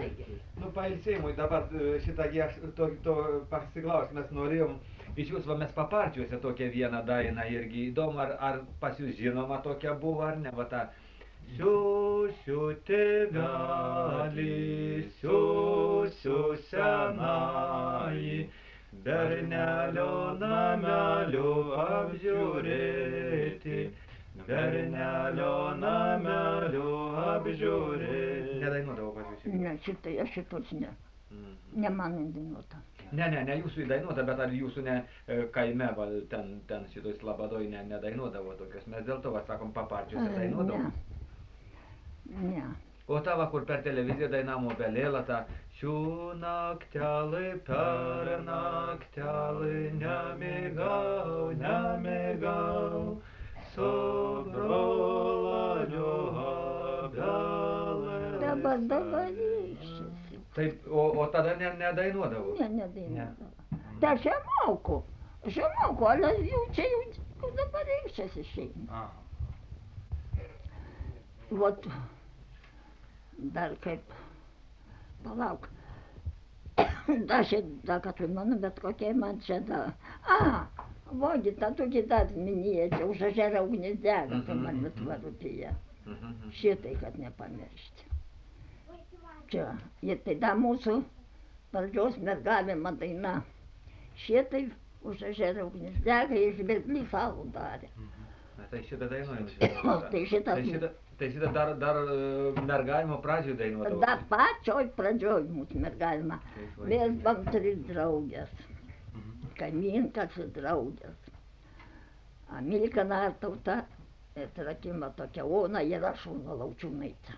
Nu, pailsėjimui dabar šitągi aš to pasiklaust, mes norėjom iš jūsų, va mes paparčiuose tokią vieną dainą irgi įdomu, ar pas jūs žinoma tokia buvo, ar ne, va ta. Siusiu tėvelį, siusiu senąjį, bernelio namelio apžiūrėti, bernelio namelio apžiūrėti. Nedainuodavo pas jūs šitą? Ne, šitai, aš šitos ne. Ne man įdainuota. Ne jūsų įdainuota, bet ar jūsų ne kaime, va, ten šitoj Slabadoj nedainuodavo tokios, mes dėl to, va, sakom, paparčiuose dainuodavo. Ne. O ta, va, kur per televiziją dainavo Belėlą, ta šiųnaktelį per naktelį nemigau, nemigau, su brolaniu Abelė. Dabar išėsi. Taip, o tada nedainuodavo? Ne, nedainuodavo. Tai aš ją moku, ale jau čia jau dabar išėsi šeima. Vot, dar kaip, palauk, dar kad mano, bet kokia man čia da. Vogi, tą tokį dar minėjote, už ežerą ugnis dega, tai man atvarupyje. Šitai, kad nepamiršti. Čia, ir tai da mūsų pradžios mergavimo daina. Šitai už ežerą ugnis dega, iš Berklį salų darė. Tai šitą dainuojam. Tai šitą dar mergavimo pradžioj dainuodavo. Dar pačioj pradžioj mūsų mergavimą. Mes buvom trys draugės. Kaimynkas ir draugės. Milka Nartauta, Trakimo tokia Ona ir aš Ona Laučiūnaitė.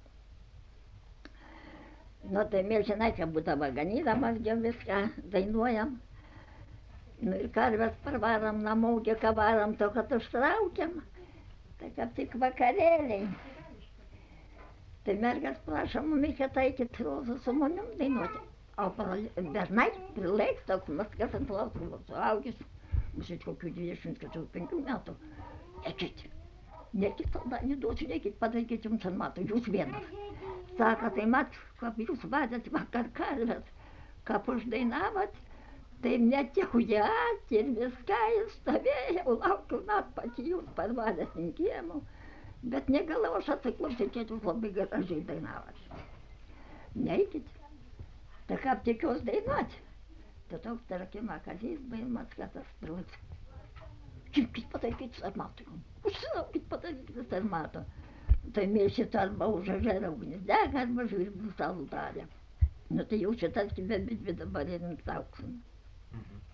Nu tai mes žinai, čia būdavo ganydamas jau viską dainuojam. Nu ir karves parvarom namo, kiek varom, to kad užtraukiam. Tai kaip tik vakarėliai. Tai mergas prašo mumis, kad eikit su manim dainuoti. O bernai prileiks toks maskas ant laukimo suaugęs, maždaug kokių 25 metų. Eikit, nekit saldainį duosiu, nekit, padarykit jums ant matų, jūs vienas. Sako, tai mat, kaip jūs vadėt vakar karves, kaip uždainavot, tai netėjot ir viską ir stovėjau, laukiu net pati jūs parvadęs ant kiemo. Bet negalau aš atsiklausyt, kad jūs labai gražiai dainavot. Neikit. Tai kaip tikiuos dainuoti. Tai toks Trakimo Kazys Baimas, kad tas prilaik. Kimkit padarykit sarmatų. Užsilaukit padarykit sarmatų. Tai mes šitą arba už ežerą ugnis dega, arba Žvirblių salų darė. Nu tai jau šitas be dvi dabar ir jums auksim.